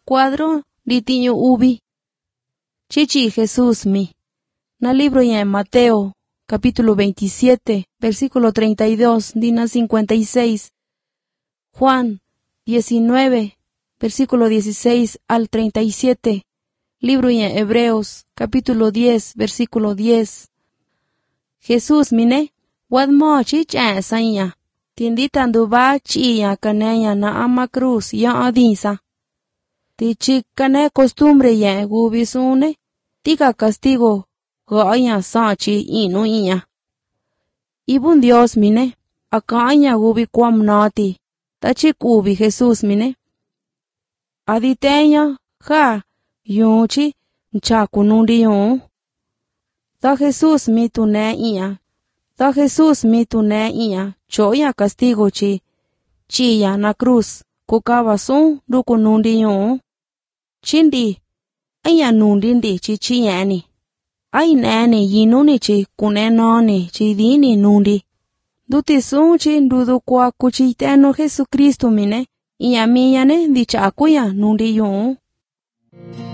cuadro ditiño ubi. Chichi Jesús mi. Na libro ya en Mateo, capítulo 27, versículo 32, dina 56. Juan 19, versículo 16 al 37. Libro ya en Hebreos, capítulo 10, versículo 10. Jesús mine, wadmo chicha sanya. Tienditan duba chiya canaya na ama cruz ya adisa. Tichi cane costumbre ya gubisune. Tika castigo goya sachi inu inya. Ibun Dios mine, akanya gubi kwam nati. Tachi kubi Jesús mine. Aditeña ja yunchi nchakunundi yun. Ta Jesús mi tune inya. Ta Jesús mi tune inya. Choya castigo chiya na cruz. Kukaba sun dukunundi yun. Chindi. Aya nundi chi yani. Ay nani yinuni chi kunenoni chi dini nundi. Duti sun chi ndudu kwa kuchiteno Jesucristo mine. Iya miyane dicha akuya nundi yun.